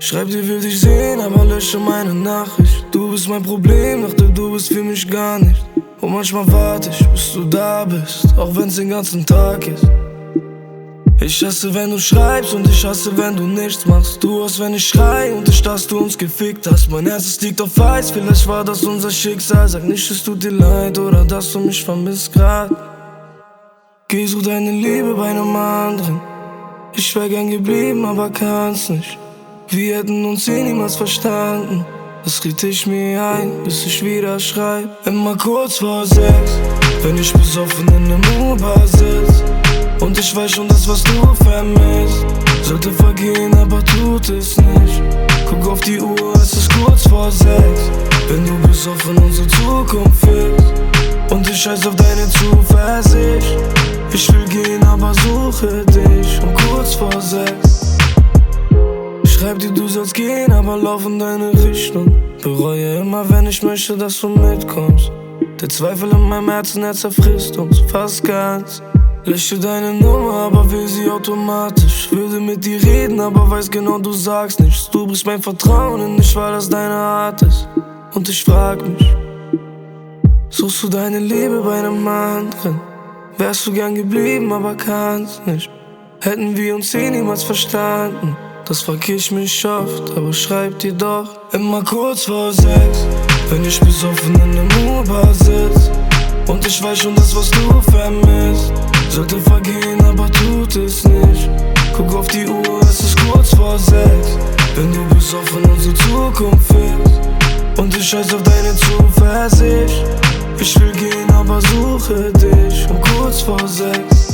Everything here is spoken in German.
Schreib dir, will dich sehen, aber lösche meine Nachricht. Du bist mein Problem, doch du bist für mich gar nicht. Und manchmal warte ich, bis du da bist, auch wenn's den ganzen Tag ist. Ich hasse, wenn du schreibst und ich hasse, wenn du nichts machst. Du hast, wenn ich schrei und ich, dass du uns gefickt hast. Mein Herz, es liegt auf Eis, vielleicht war das unser Schicksal. Sag nicht, es tut dir leid oder dass du mich vermisst grad. Geh, such deine Liebe bei einem anderen. Ich wär gern geblieben, aber kann's nicht. Wir hätten uns niemals verstanden. Das riet ich mir ein, bis ich wieder schreib. Immer kurz vor 6, wenn ich besoffen in nem U-Bahn sitz. Und ich weiß schon, das, was du vermisst, sollte vergehen, aber tut es nicht. Guck auf die Uhr, es ist kurz vor 6. Wenn du besoffen unsere Zukunft willst. Und ich scheiß auf deine Zuversicht. Ich will gehen, aber suche dich um kurz vor 6. Schreib dir, du sollst gehen, aber lauf in deine Richtung. Bereue immer, wenn ich möchte, dass du mitkommst. Der Zweifel in meinem Herzen, er zerfrisst uns fast ganz. Lösche deine Nummer, aber will sie automatisch. Würde mit dir reden, aber weiß genau, du sagst nichts. Du brichst mein Vertrauen und nicht, weil das deine Art ist. Und ich frag mich, suchst du deine Liebe bei einem anderen? Wärst du gern geblieben, aber kannst nicht. Hätten wir uns niemals verstanden. Das frag ich mich oft, aber schreib dir doch immer kurz vor 6. Wenn ich besoffen in nem U-Bahn sitz. Und ich weiß schon, das, was du vermisst, sollte vergehen, aber tut es nicht. Guck auf die Uhr, es ist kurz vor 6. Wenn du besoffen unsere Zukunft willst. Und ich scheiß auf deine Zuversicht. Ich will gehen, aber suche dich um kurz vor 6.